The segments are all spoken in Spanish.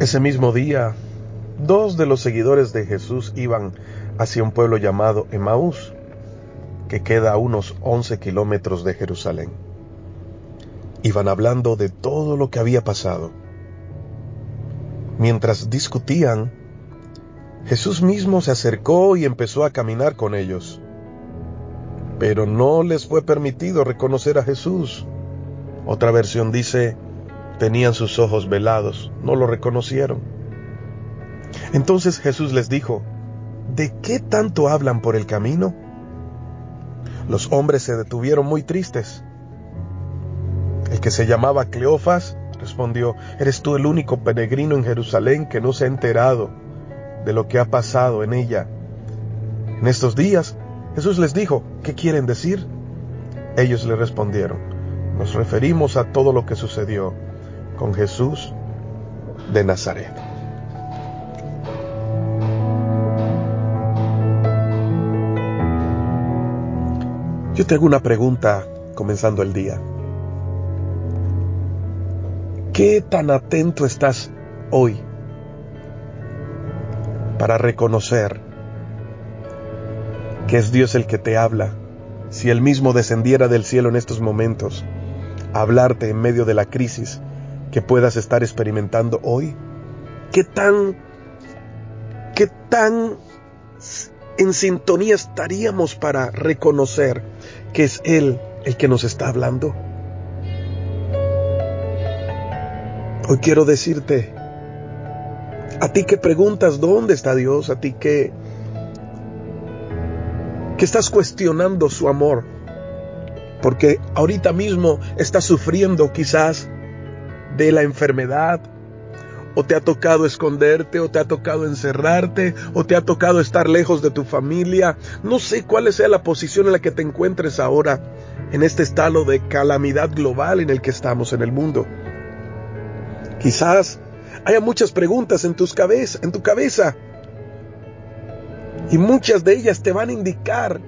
Ese mismo día, dos de los seguidores de Jesús iban hacia un pueblo llamado Emaús, que queda a unos 11 kilómetros de Jerusalén. Iban hablando de todo lo que había pasado. Mientras discutían, Jesús mismo se acercó y empezó a caminar con ellos. Pero no les fue permitido reconocer a Jesús. Otra versión dice, tenían sus ojos velados, no lo reconocieron. Entonces Jesús les dijo, ¿de qué tanto hablan por el camino? Los hombres se detuvieron muy tristes. El que se llamaba Cleofas respondió, ¿eres tú el único peregrino en Jerusalén que no se ha enterado de lo que ha pasado en ella en estos días? Jesús les dijo, ¿qué quieren decir? Ellos le respondieron, nos referimos a todo lo que sucedió con Jesús de Nazaret. Yo te hago una pregunta comenzando el día. ¿Qué tan atento estás hoy para reconocer que es Dios el que te habla? Si Él mismo descendiera del cielo en estos momentos a hablarte en medio de la crisis que puedas estar experimentando hoy, ¿qué tan en sintonía estaríamos para reconocer que es Él el que nos está hablando? Hoy quiero decirte, a ti que preguntas dónde está Dios, a ti que estás cuestionando su amor, porque ahorita mismo estás sufriendo quizás de la enfermedad, o te ha tocado esconderte, o te ha tocado encerrarte, o te ha tocado estar lejos de tu familia. No sé cuál sea la posición en la que te encuentres ahora, en este estado de calamidad global en el que estamos en el mundo. Quizás haya muchas preguntas en tu cabeza, y muchas de ellas te van a indicar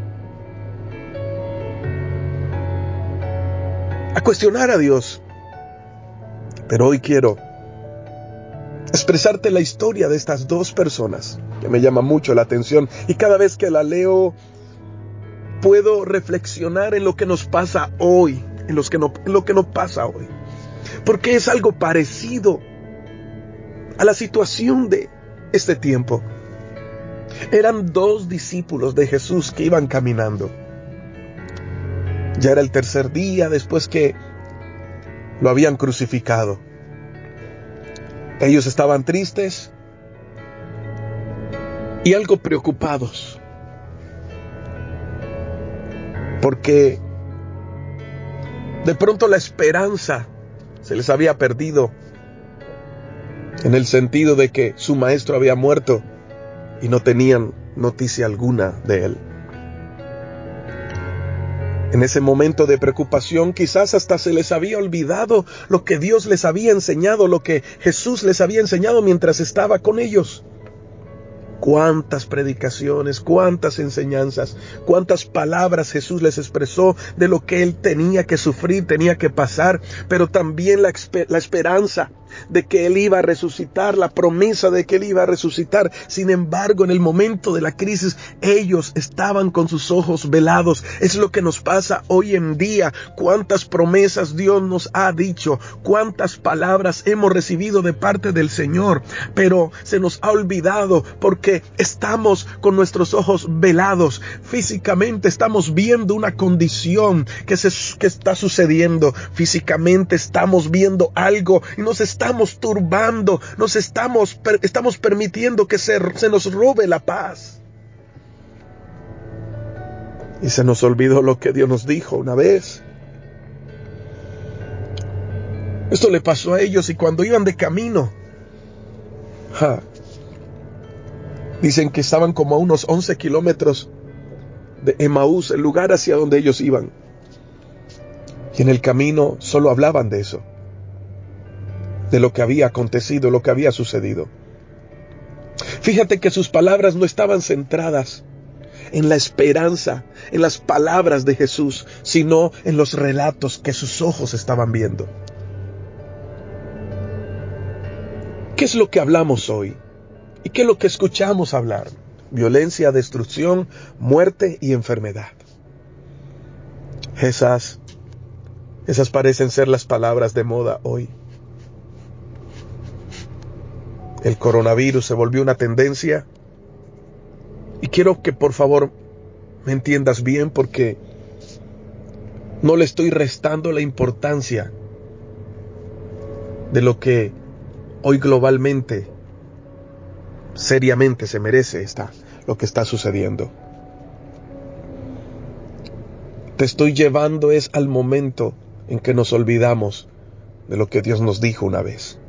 a cuestionar a Dios. Pero hoy quiero expresarte la historia de estas dos personas que me llama mucho la atención, y cada vez que la leo puedo reflexionar en lo que nos pasa hoy, en lo que no pasa hoy, porque es algo parecido a la situación de este tiempo. Eran dos discípulos de Jesús que iban caminando. Ya era el tercer día después que lo habían crucificado. Ellos estaban tristes y algo preocupados, porque de pronto la esperanza se les había perdido, en el sentido de que su maestro había muerto y no tenían noticia alguna de él. En ese momento de preocupación, quizás hasta se les había olvidado lo que Dios les había enseñado, lo que Jesús les había enseñado mientras estaba con ellos. Cuántas predicaciones, cuántas enseñanzas, cuántas palabras Jesús les expresó de lo que Él tenía que sufrir, tenía que pasar, pero también la esperanza de que Él iba a resucitar, la promesa de que Él iba a resucitar. Sin embargo, en el momento de la crisis, ellos estaban con sus ojos velados. Es lo que nos pasa hoy en día. Cuántas promesas Dios nos ha dicho, cuántas palabras hemos recibido de parte del Señor, pero se nos ha olvidado porque estamos con nuestros ojos velados. Físicamente estamos viendo una condición que está sucediendo. Físicamente estamos viendo algo y nos estamos turbando, estamos permitiendo que se nos robe la paz. Y se nos olvidó lo que Dios nos dijo una vez. Esto le pasó a ellos, y cuando iban de camino, dicen que estaban como a unos 11 kilómetros de Emaús, el lugar hacia donde ellos iban. Y en el camino solo hablaban de eso, de lo que había acontecido, lo que había sucedido. Fíjate que sus palabras no estaban centradas en la esperanza, en las palabras de Jesús, sino en los relatos que sus ojos estaban viendo. ¿Qué es lo que hablamos hoy? ¿Y qué es lo que escuchamos hablar? Violencia, destrucción, muerte y enfermedad. Esas parecen ser las palabras de moda hoy. El coronavirus se volvió una tendencia. Y quiero que por favor me entiendas bien, porque no le estoy restando la importancia de lo que hoy globalmente, seriamente se merece lo que está sucediendo. Te estoy llevando al momento en que nos olvidamos de lo que Dios nos dijo una vez.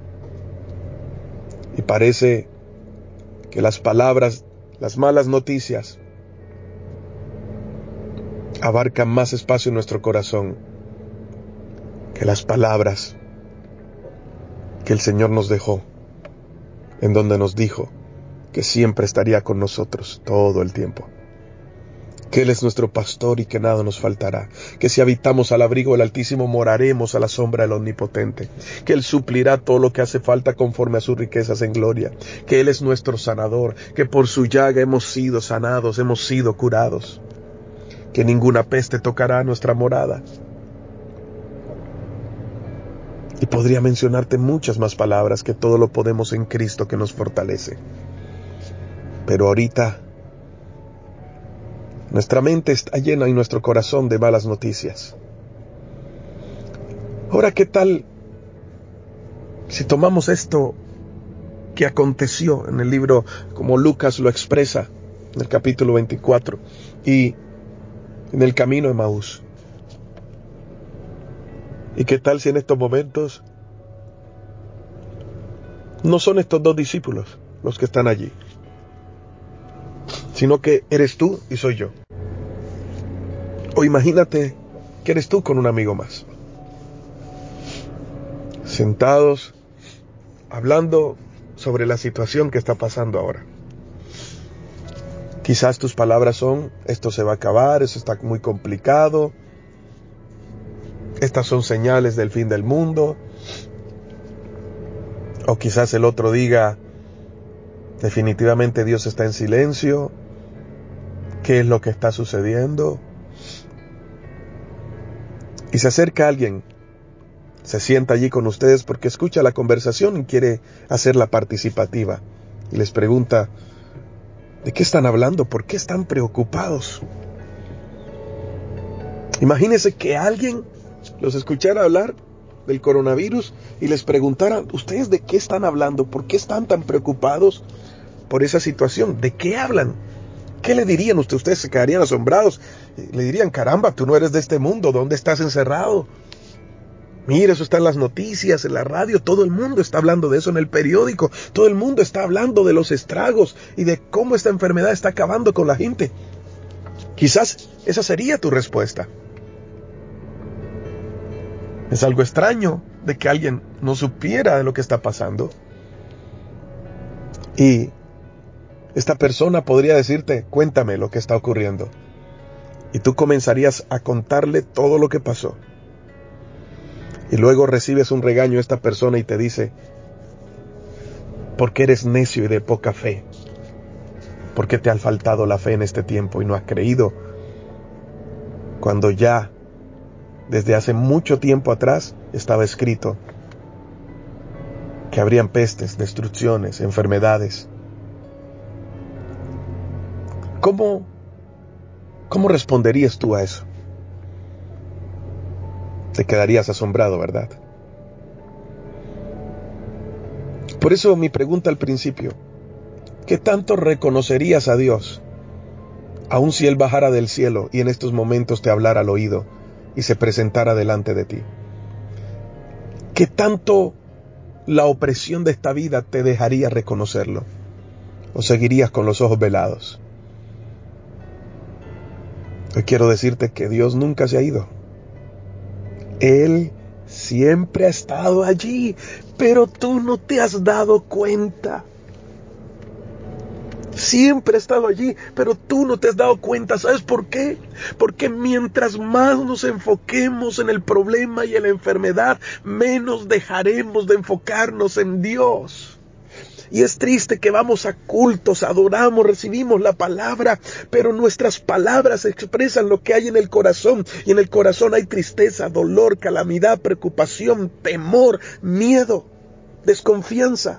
Y parece que las palabras, las malas noticias, abarcan más espacio en nuestro corazón que las palabras que el Señor nos dejó, en donde nos dijo que siempre estaría con nosotros todo el tiempo, que Él es nuestro pastor y que nada nos faltará, que si habitamos al abrigo del Altísimo moraremos a la sombra del Omnipotente, que Él suplirá todo lo que hace falta conforme a sus riquezas en gloria, que Él es nuestro sanador, que por su llaga hemos sido sanados, hemos sido curados, que ninguna peste tocará nuestra morada. Y podría mencionarte muchas más palabras, que todo lo podemos en Cristo que nos fortalece. Pero ahorita nuestra mente está llena y nuestro corazón de malas noticias. Ahora, ¿qué tal si tomamos esto que aconteció en el libro, como Lucas lo expresa, en el capítulo 24, y en el camino de Emaús? ¿Y qué tal si en estos momentos no son estos dos discípulos los que están allí, sino que eres tú y soy yo? O imagínate que eres tú con un amigo más, sentados, hablando sobre la situación que está pasando ahora. Quizás tus palabras son: esto se va a acabar, eso está muy complicado, estas son señales del fin del mundo. O quizás el otro diga: definitivamente Dios está en silencio, ¿qué es lo que está sucediendo? Y se acerca alguien, se sienta allí con ustedes porque escucha la conversación y quiere hacerla participativa, y les pregunta: ¿de qué están hablando? ¿Por qué están preocupados? Imagínense que alguien los escuchara hablar del coronavirus y les preguntara: ¿ustedes de qué están hablando? ¿Por qué están tan preocupados por esa situación? ¿De qué hablan? ¿Qué le dirían ustedes? Ustedes se quedarían asombrados. Le dirían: caramba, tú no eres de este mundo, ¿dónde estás encerrado? Mira, eso está en las noticias, en la radio, todo el mundo está hablando de eso, en el periódico, todo el mundo está hablando de los estragos y de cómo esta enfermedad está acabando con la gente. Quizás esa sería tu respuesta. Es algo extraño de que alguien no supiera de lo que está pasando. Y esta persona podría decirte: cuéntame lo que está ocurriendo. Y tú comenzarías a contarle todo lo que pasó. Y luego recibes un regaño de esta persona y te dice: ¿por qué eres necio y de poca fe? ¿Por qué te ha faltado la fe en este tiempo y no has creído? Cuando ya desde hace mucho tiempo atrás estaba escrito que habrían pestes, destrucciones, enfermedades. ¿Cómo responderías tú a eso? Te quedarías asombrado, ¿verdad? Por eso mi pregunta al principio: ¿qué tanto reconocerías a Dios, aun si Él bajara del cielo y en estos momentos te hablara al oído y se presentara delante de ti? ¿Qué tanto la opresión de esta vida te dejaría reconocerlo? ¿O seguirías con los ojos velados? Hoy quiero decirte que Dios nunca se ha ido. Él siempre ha estado allí, pero tú no te has dado cuenta. Siempre ha estado allí, pero tú no te has dado cuenta. ¿Sabes por qué? Porque mientras más nos enfoquemos en el problema y en la enfermedad, menos dejaremos de enfocarnos en Dios. Y es triste que vamos a cultos, adoramos, recibimos la palabra, pero nuestras palabras expresan lo que hay en el corazón. Y en el corazón hay tristeza, dolor, calamidad, preocupación, temor, miedo, desconfianza.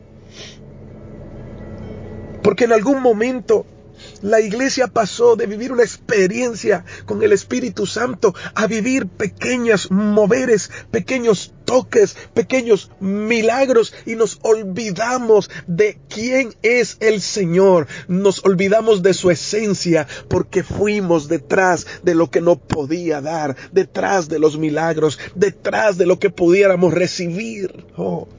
Porque en algún momento la iglesia pasó de vivir una experiencia con el Espíritu Santo a vivir pequeños moveres, pequeños toques, pequeños milagros, y nos olvidamos de quién es el Señor. Nos olvidamos de su esencia porque fuimos detrás de lo que no podía dar, detrás de los milagros, detrás de lo que pudiéramos recibir.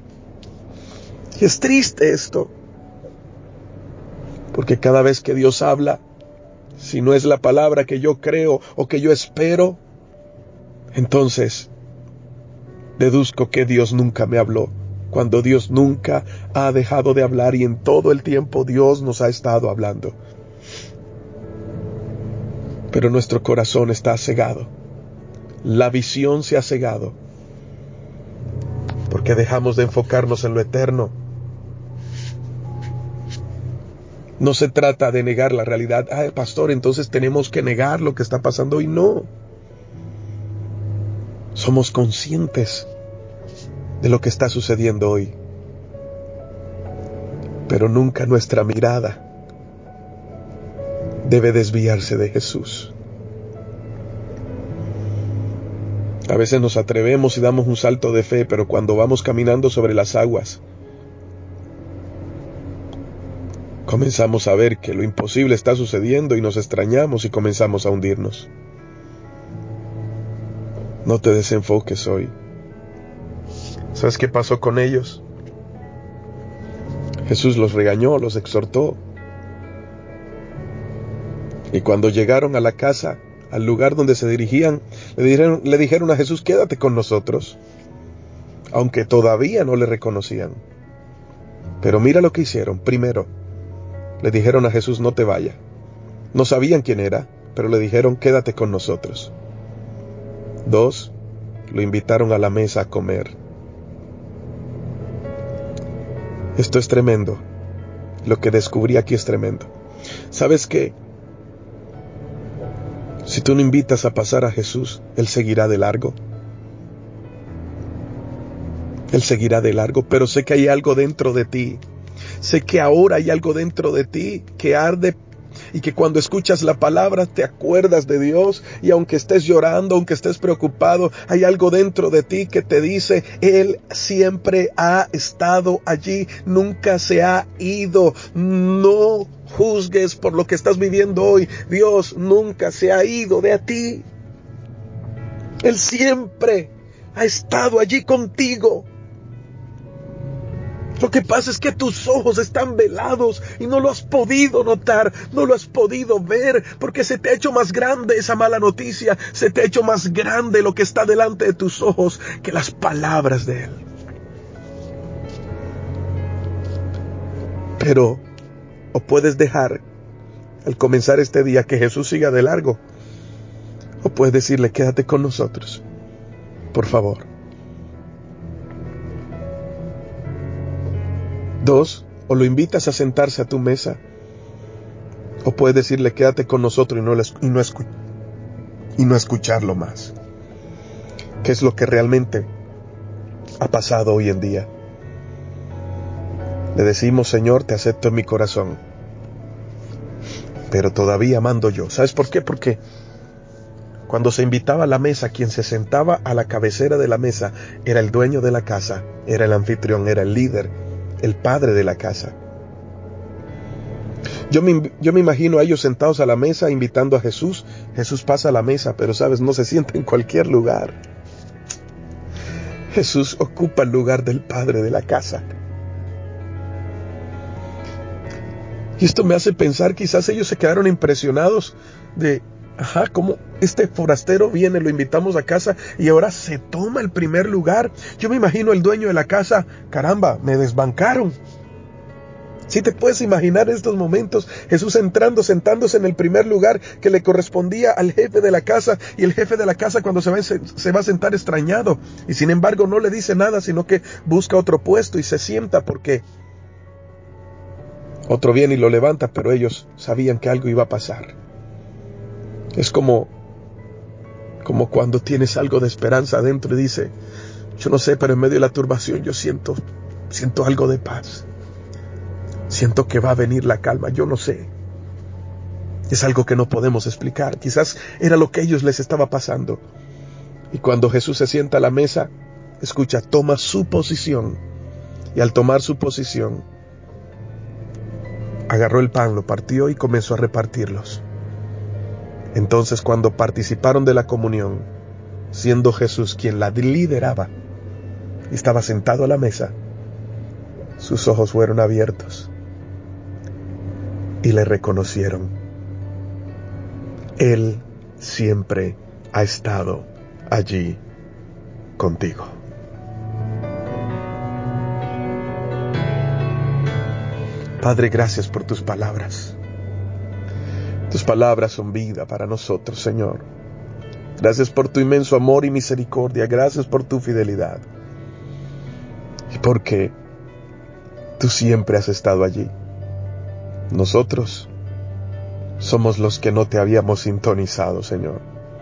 Y es triste esto. Porque cada vez que Dios habla, si no es la palabra que yo creo o que yo espero, entonces deduzco que Dios nunca me habló, cuando Dios nunca ha dejado de hablar y en todo el tiempo Dios nos ha estado hablando. Pero nuestro corazón está cegado, la visión se ha cegado, porque dejamos de enfocarnos en lo eterno. No se trata de negar la realidad. Pastor, entonces tenemos que negar lo que está pasando hoy. No. Somos conscientes de lo que está sucediendo hoy. Pero nunca nuestra mirada debe desviarse de Jesús. A veces nos atrevemos y damos un salto de fe, pero cuando vamos caminando sobre las aguas, comenzamos a ver que lo imposible está sucediendo y nos extrañamos y comenzamos a hundirnos. No te desenfoques hoy. ¿Sabes qué pasó con ellos? Jesús los regañó, los exhortó. Y cuando llegaron a la casa, al lugar donde se dirigían, le dijeron a Jesús, quédate con nosotros. Aunque todavía no le reconocían. Pero mira lo que hicieron. Primero, le dijeron a Jesús, no te vayas. No sabían quién era, pero le dijeron, quédate con nosotros. 2, lo invitaron a la mesa a comer. Esto es tremendo. Lo que descubrí aquí es tremendo. ¿Sabes qué? Si tú no invitas a pasar a Jesús, Él seguirá de largo. Él seguirá de largo, pero sé que hay algo dentro de ti. Sé que ahora hay algo dentro de ti que arde y que cuando escuchas la palabra te acuerdas de Dios, y aunque estés llorando, aunque estés preocupado, hay algo dentro de ti que te dice, Él siempre ha estado allí, nunca se ha ido. No juzgues por lo que estás viviendo hoy. Dios nunca se ha ido de ti. Él siempre ha estado allí contigo. Lo que pasa es que tus ojos están velados y no lo has podido notar, no lo has podido ver, porque se te ha hecho más grande esa mala noticia, se te ha hecho más grande lo que está delante de tus ojos que las palabras de Él. Pero, o puedes dejar, al comenzar este día, que Jesús siga de largo, o puedes decirle, quédate con nosotros, por favor. 2, o lo invitas a sentarse a tu mesa, o puedes decirle, quédate con nosotros y no escucharlo más. ¿Qué es lo que realmente ha pasado hoy en día? Le decimos, Señor, te acepto en mi corazón, pero todavía mando yo. ¿Sabes por qué? Porque cuando se invitaba a la mesa, quien se sentaba a la cabecera de la mesa era el dueño de la casa, era el anfitrión, era el líder, el padre de la casa. Yo me imagino a ellos sentados a la mesa invitando a Jesús. Jesús pasa a la mesa, pero sabes, no se sienta en cualquier lugar. Jesús ocupa el lugar del padre de la casa. Y esto me hace pensar, quizás ellos se quedaron impresionados de, cómo este forastero viene, lo invitamos a casa y ahora se toma el primer lugar. Yo me imagino el dueño de la casa, caramba, me desbancaron. Si te puedes imaginar en estos momentos, Jesús sentándose en el primer lugar que le correspondía al jefe de la casa, y el jefe de la casa cuando se va a sentar extrañado, y sin embargo no le dice nada, sino que busca otro puesto y se sienta porque Otro viene y lo levanta, pero ellos sabían que algo iba a pasar. Es como cuando tienes algo de esperanza adentro y dice, yo no sé, pero en medio de la turbación yo siento algo de paz. Siento que va a venir la calma, yo no sé. Es algo que no podemos explicar. Quizás era lo que a ellos les estaba pasando. Y cuando Jesús se sienta a la mesa, escucha, toma su posición. Y al tomar su posición, agarró el pan, lo partió y comenzó a repartirlos. Entonces, cuando participaron de la comunión, siendo Jesús quien la lideraba, y estaba sentado a la mesa, sus ojos fueron abiertos y le reconocieron. Él siempre ha estado allí contigo. Padre, gracias por tus palabras. Tus palabras son vida para nosotros, Señor. Gracias por tu inmenso amor y misericordia. Gracias por tu fidelidad. Y porque tú siempre has estado allí. Nosotros somos los que no te habíamos sintonizado, Señor.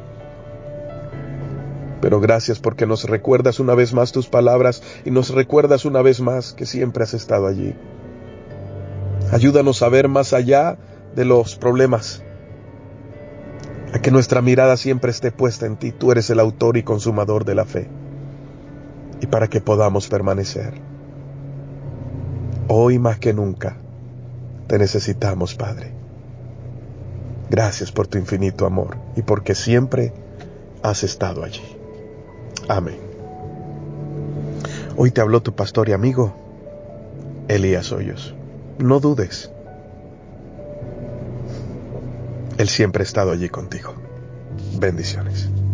Pero gracias porque nos recuerdas una vez más tus palabras y nos recuerdas una vez más que siempre has estado allí. Ayúdanos a ver más allá de los problemas, a que nuestra mirada siempre esté puesta en ti. Tú eres el autor y consumador de la fe. Y para que podamos permanecer. Hoy más que nunca te necesitamos, Padre. Gracias por tu infinito amor y porque siempre has estado allí. Amén. Hoy te habló tu pastor y amigo, Elías Hoyos. No dudes. Él siempre ha estado allí contigo. Bendiciones.